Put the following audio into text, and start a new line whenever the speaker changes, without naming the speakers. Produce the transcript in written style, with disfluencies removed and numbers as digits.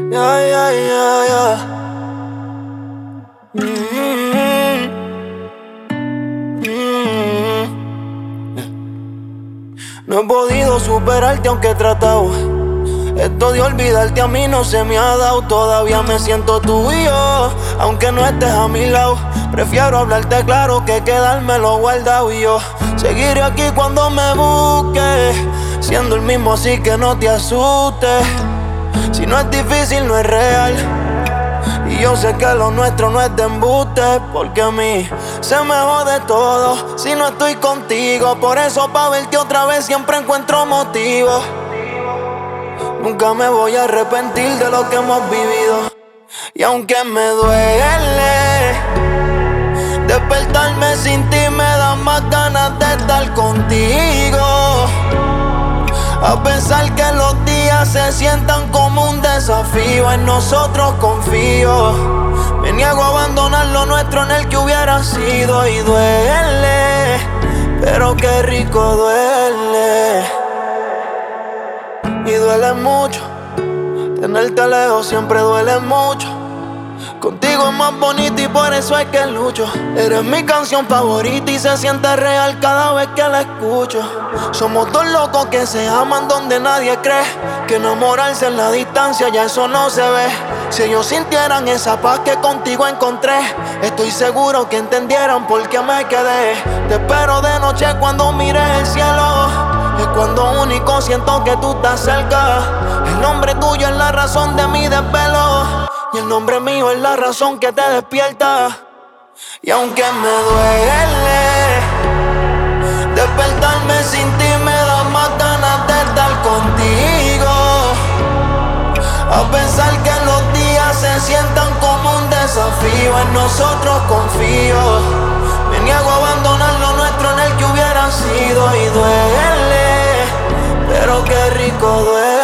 Yeah, yeah, yeah, yeah. Mm, No he podido superarte aunque he tratado. Esto de olvidarte a mí no se me ha dado. Todavía me siento tuyo, aunque no estés a mi lado. Prefiero hablarte claro que quedármelo guardado. Y yo seguiré aquí cuando me busques, siendo el mismo así que no te asustes. Si no es difícil no es real, y yo sé que lo nuestro no es de embuste, porque a mí se me jode todo si no estoy contigo. Por eso pa' verte otra vez siempre encuentro motivos. Nunca me voy a arrepentir de lo que hemos vivido. Y aunque me duele despertarme sin ti, me dan más ganas de estar contigo. A pesar que los días se sientan como un desafío, en nosotros confío. Me niego a abandonar lo nuestro en el que hubiera sido. Y duele, pero qué rico duele. Y duele mucho, tenerte lejos siempre duele mucho. Contigo es más bonito y por eso es que lucho. Eres mi canción favorita y se siente real cada vez que la escucho. Somos dos locos que se aman donde nadie cree. Que enamorarse en la distancia ya eso no se ve. Si ellos sintieran esa paz que contigo encontré, estoy seguro que entendieran por qué me quedé. Te espero de noche cuando mires el cielo. Es cuando único siento que tú estás cerca. El nombre tuyo es la razón de mi desvelo, y el nombre mío es la razón que te despierta. Y aunque me duele despertarme sin ti, me da más ganas de estar contigo. A pesar que los días se sientan como un desafío, en nosotros confío. Me niego a abandonar lo nuestro en el que hubiera sido. Y duele, pero qué rico duele.